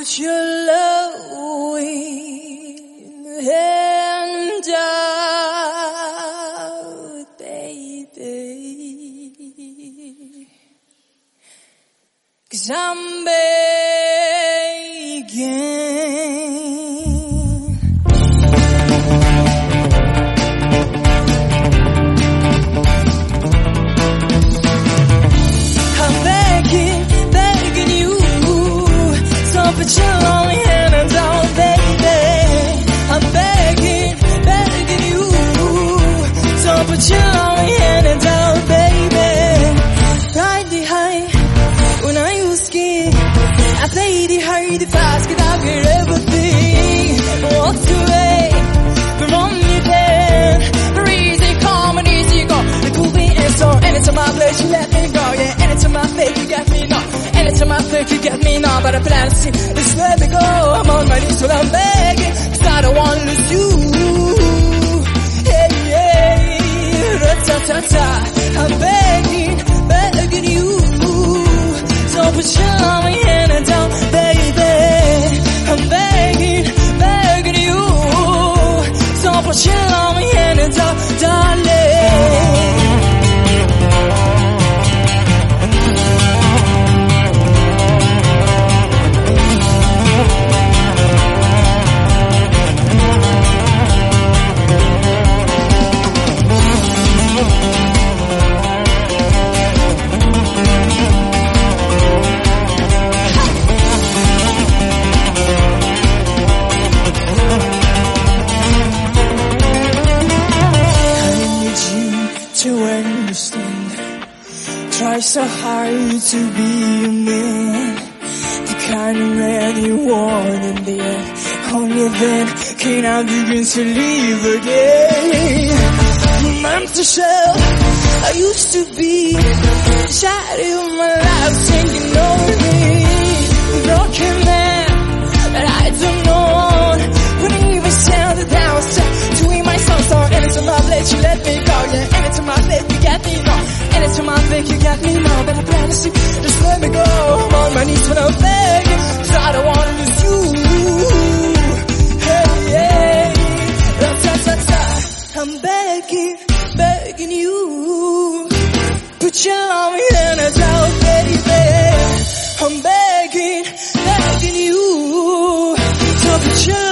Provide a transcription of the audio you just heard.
put your loving hand out, baby, 'cause I'm begging. Put your lonely hands out, baby. I'm begging, begging you. Don't put your lonely hands out, baby. Ride the high when I was scared. I played the hard, the fast, 'cause I get everything. Walked away from me then. Very easy come and easy go. It could be and so anytime I play, you let me go. Yeah, anytime I fake, you get me now. Anytime I think you get me now, but I plan to see this let me go. I'm on my knees till I'm begging, 'cause I don't want to lose you. Hey, hey, ra-ta-ta-ta. I'm begging, begging you. Don't put your lonely hand down, baby. I'm begging, begging you. Don't put your lonely hand down, darling. Try so hard to be a man, the kind of man you want in the end. Only then can I begin to live again. Empty shell I used to be, shadow of my life singing over me. Broken man that I don't know, wouldn't even sound it down. Doing my song, anytime I let you let me go. Yeah, anytime I let you get me now. Anytime I think you got me now, but I promise you, just let me go. I'm on my knees when I'm begging, 'cause I don't want to lose you. Hey, hey, ra-ta-ta-ta. I'm begging, begging you. Put your lonely hands out, baby. I'm begging, begging you. So put your